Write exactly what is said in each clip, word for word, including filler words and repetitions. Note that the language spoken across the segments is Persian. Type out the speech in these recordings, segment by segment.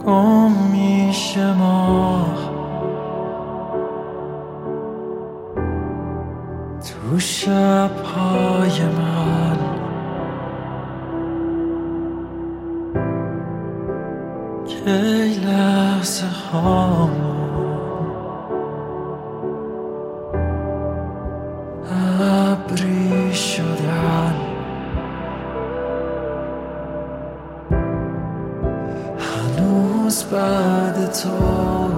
گم میشه ماه تو شب‌های من، کی لحظه هامون ابری شدن، هنوز بعد تو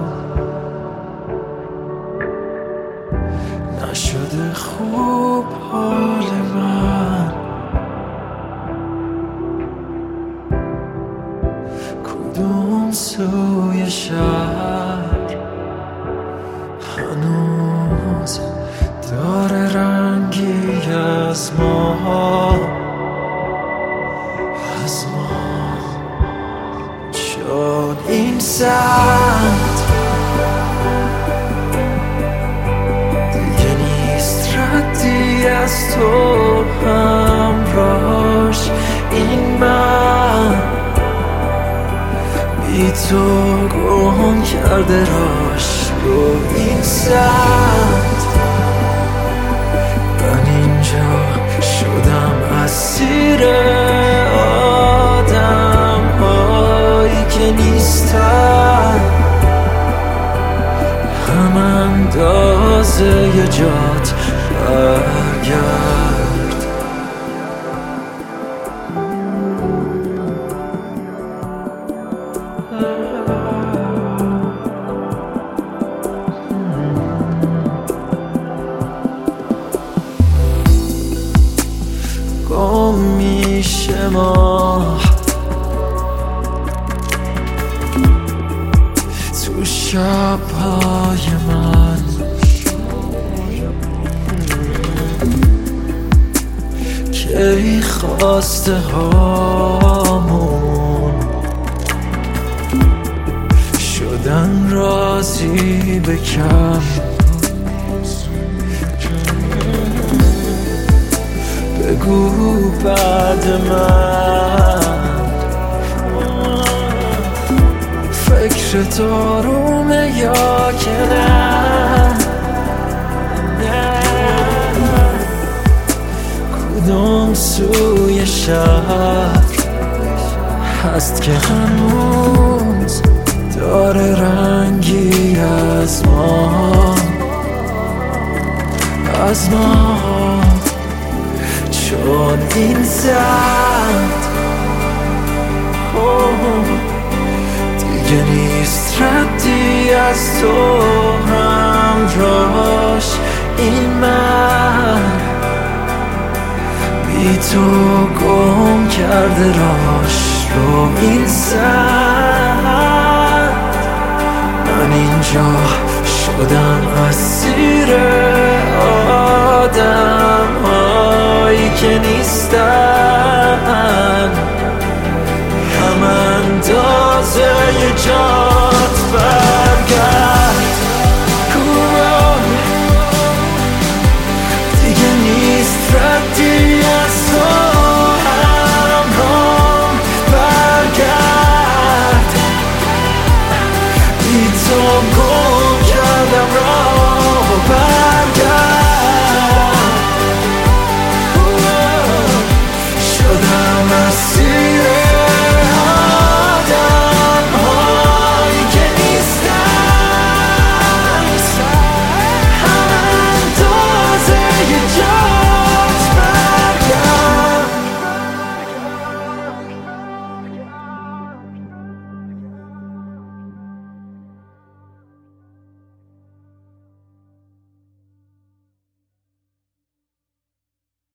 نشده خوب حال من. کدوم سوی شهر هنوز داره رنگی از ما، از ما، چون این سمت دیگه نیست ردی از تو همراهش. این من بی تو گم کرده راش رو این سمت. من اینجا شدم اسیر آدم هایی که نیستن، هم اندازه ی جات برگرد. گم میشه ماه تو شب‌های من، کی خواسته هامون شدن راضی به کم. بگو بعد من فکر دارومه یا که نه؟ کدوم سوی شهر هست که هنوز داره رنگی از ما، از ما، چون این سمت دیگه نیست ردی از تو همراهش. این من بی تو گم کرده راش رو این سمت. من اینجا شدم اسیر آدم هایی که نیستن،